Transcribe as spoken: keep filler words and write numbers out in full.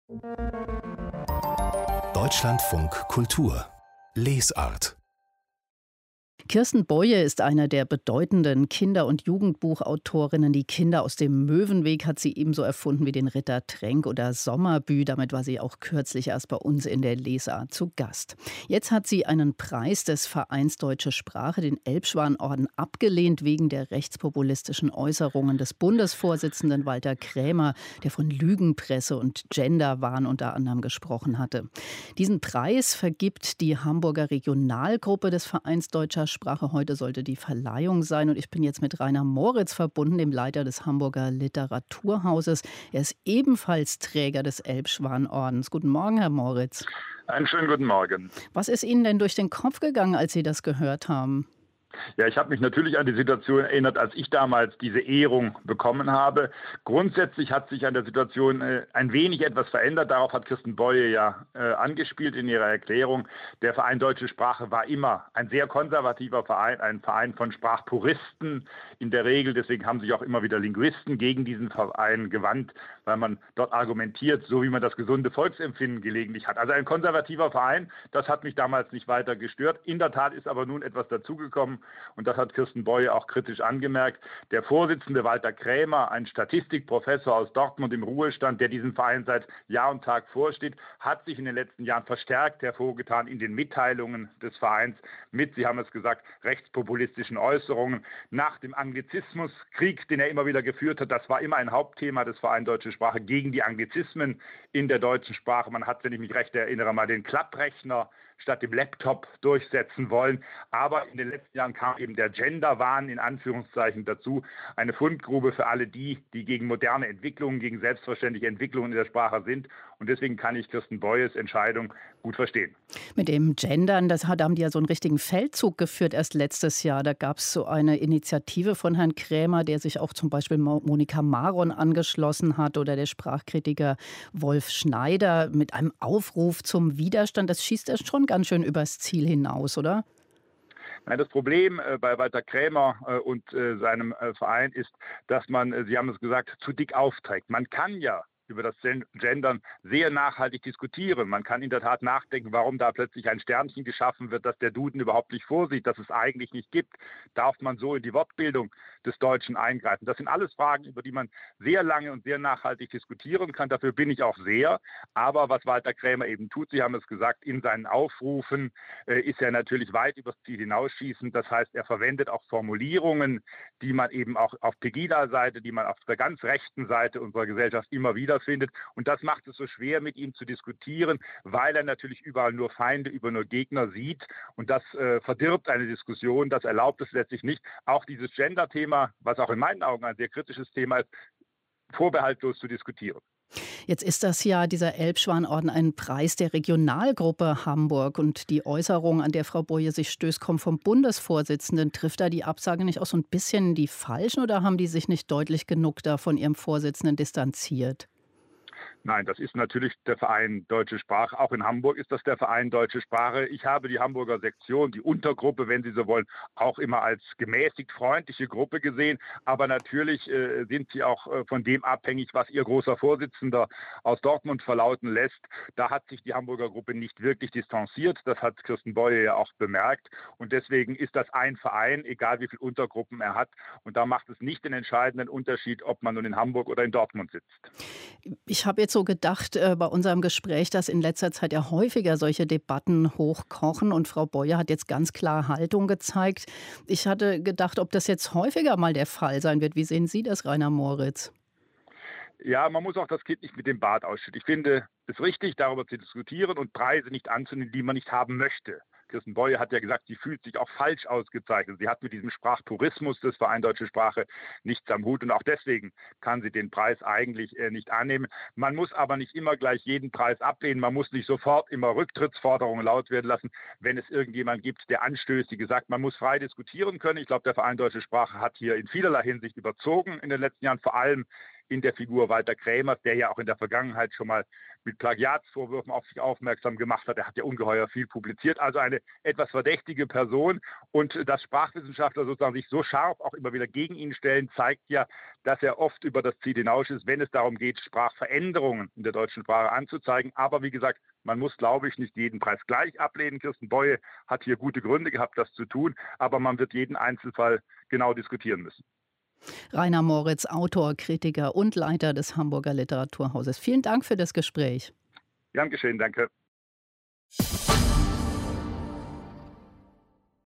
Deutschlandfunk Kultur Lesart. Kirsten Boye ist eine der bedeutenden Kinder- und Jugendbuchautorinnen. Die Kinder aus dem Möwenweg hat sie ebenso erfunden wie den Ritter Trenck oder Sommerbü. Damit war sie auch kürzlich erst bei uns in der Lesart zu Gast. Jetzt hat sie einen Preis des Vereins Deutsche Sprache, den Elbschwanorden, abgelehnt wegen der rechtspopulistischen Äußerungen des Bundesvorsitzenden Walter Krämer, der von Lügenpresse und Genderwahn unter anderem gesprochen hatte. Diesen Preis vergibt die Hamburger Regionalgruppe des Vereins Deutscher Sprache. Heute sollte die Verleihung sein und ich bin jetzt mit Rainer Moritz verbunden, dem Leiter des Hamburger Literaturhauses. Er ist ebenfalls Träger des Elbschwanordens. Guten Morgen, Herr Moritz. Einen schönen guten Morgen. Was ist Ihnen denn durch den Kopf gegangen, als Sie das gehört haben? Ja, ich habe mich natürlich an die Situation erinnert, als ich damals diese Ehrung bekommen habe. Grundsätzlich hat sich an der Situation äh, ein wenig etwas verändert. Darauf hat Kirsten Boye ja äh, angespielt in ihrer Erklärung. Der Verein Deutsche Sprache war immer ein sehr konservativer Verein, ein Verein von Sprachpuristen in der Regel. Deswegen haben sich auch immer wieder Linguisten gegen diesen Verein gewandt, weil man dort argumentiert, so wie man das gesunde Volksempfinden gelegentlich hat. Also ein konservativer Verein, das hat mich damals nicht weiter gestört. In der Tat ist aber nun etwas dazugekommen. Und das hat Kirsten Boye auch kritisch angemerkt. Der Vorsitzende Walter Krämer, ein Statistikprofessor aus Dortmund im Ruhestand, der diesem Verein seit Jahr und Tag vorsteht, hat sich in den letzten Jahren verstärkt hervorgetan in den Mitteilungen des Vereins mit, Sie haben es gesagt, rechtspopulistischen Äußerungen. Nach dem Anglizismuskrieg, den er immer wieder geführt hat, das war immer ein Hauptthema des Vereins Deutsche Sprache gegen die Anglizismen in der deutschen Sprache. Man hat, wenn ich mich recht erinnere, mal den Klapprechner statt dem Laptop durchsetzen wollen. Aber in den letzten Jahren kam eben der Genderwahn in Anführungszeichen dazu. Eine Fundgrube für alle die, die gegen moderne Entwicklungen, gegen selbstverständliche Entwicklungen in der Sprache sind. Und deswegen kann ich Kirsten Boyes Entscheidung gut verstehen. Mit dem Gendern, das hat, haben die ja so einen richtigen Feldzug geführt erst letztes Jahr. Da gab es so eine Initiative von Herrn Krämer, der sich auch zum Beispiel Monika Maron angeschlossen hat oder der Sprachkritiker Wolf Schneider mit einem Aufruf zum Widerstand. Das schießt erst schon ganz schön übers Ziel hinaus, oder? Nein, das Problem äh, bei Walter Krämer äh, und äh, seinem äh, Verein ist, dass man, äh, Sie haben es gesagt, zu dick aufträgt. Man kann ja über das Gendern sehr nachhaltig diskutieren. Man kann in der Tat nachdenken, warum da plötzlich ein Sternchen geschaffen wird, das der Duden überhaupt nicht vorsieht, das es eigentlich nicht gibt. Darf man so in die Wortbildung des Deutschen eingreifen? Das sind alles Fragen, über die man sehr lange und sehr nachhaltig diskutieren kann. Dafür bin ich auch sehr. Aber was Walter Krämer eben tut, Sie haben es gesagt, in seinen Aufrufen äh, ist er natürlich weit übers Ziel hinausschießend. Das heißt, er verwendet auch Formulierungen, die man eben auch auf Pegida-Seite, die man auf der ganz rechten Seite unserer Gesellschaft immer wieder findet. Und das macht es so schwer, mit ihm zu diskutieren, weil er natürlich überall nur Feinde, über nur Gegner sieht. Und das äh, verdirbt eine Diskussion, das erlaubt es letztlich nicht. Auch dieses Gender-Thema, was auch in meinen Augen ein sehr kritisches Thema ist, vorbehaltlos zu diskutieren. Jetzt ist das ja, dieser Elbschwanorden, ein Preis der Regionalgruppe Hamburg. Und die Äußerung, an der Frau Boye sich stößt, kommt vom Bundesvorsitzenden. Trifft da die Absage nicht auch so ein bisschen die Falschen oder haben die sich nicht deutlich genug da von ihrem Vorsitzenden distanziert? Nein, das ist natürlich der Verein Deutsche Sprache. Auch in Hamburg ist das der Verein Deutsche Sprache. Ich habe die Hamburger Sektion, die Untergruppe, wenn Sie so wollen, auch immer als gemäßigt freundliche Gruppe gesehen. Aber natürlich äh, sind sie auch äh, von dem abhängig, was ihr großer Vorsitzender aus Dortmund verlauten lässt. Da hat sich die Hamburger Gruppe nicht wirklich distanziert. Das hat Kirsten Boye ja auch bemerkt. Und deswegen ist das ein Verein, egal wie viele Untergruppen er hat. Und da macht es nicht den entscheidenden Unterschied, ob man nun in Hamburg oder in Dortmund sitzt. Ich habe jetzt so gedacht äh, bei unserem Gespräch, dass in letzter Zeit ja häufiger solche Debatten hochkochen und Frau Boye hat jetzt ganz klar Haltung gezeigt. Ich hatte gedacht, ob das jetzt häufiger mal der Fall sein wird. Wie sehen Sie das, Rainer Moritz? Ja, man muss auch das Kind nicht mit dem Bad ausschütten. Ich finde es richtig, darüber zu diskutieren und Preise nicht anzunehmen, die man nicht haben möchte. Kirsten Boye hat ja gesagt, sie fühlt sich auch falsch ausgezeichnet. Sie hat mit diesem Sprachpurismus des Vereins Deutsche Sprache nichts am Hut und auch deswegen kann sie den Preis eigentlich äh, nicht annehmen. Man muss aber nicht immer gleich jeden Preis ablehnen. Man muss nicht sofort immer Rücktrittsforderungen laut werden lassen, wenn es irgendjemand gibt, der anstößig sagt, man muss frei diskutieren können. Ich glaube, der Verein Deutsche Sprache hat hier in vielerlei Hinsicht überzogen in den letzten Jahren, vor allem in der Figur Walter Krämers, der ja auch in der Vergangenheit schon mal mit Plagiatsvorwürfen auf sich aufmerksam gemacht hat. Er hat ja ungeheuer viel publiziert, also eine etwas verdächtige Person. Und dass Sprachwissenschaftler sozusagen sich so scharf auch immer wieder gegen ihn stellen, zeigt ja, dass er oft über das Ziel hinaus ist, wenn es darum geht, Sprachveränderungen in der deutschen Sprache anzuzeigen. Aber wie gesagt, man muss, glaube ich, nicht jeden Preis gleich ablehnen. Kirsten Boye hat hier gute Gründe gehabt, das zu tun, aber man wird jeden Einzelfall genau diskutieren müssen. Rainer Moritz, Autor, Kritiker und Leiter des Hamburger Literaturhauses. Vielen Dank für das Gespräch. Gern geschehen, danke.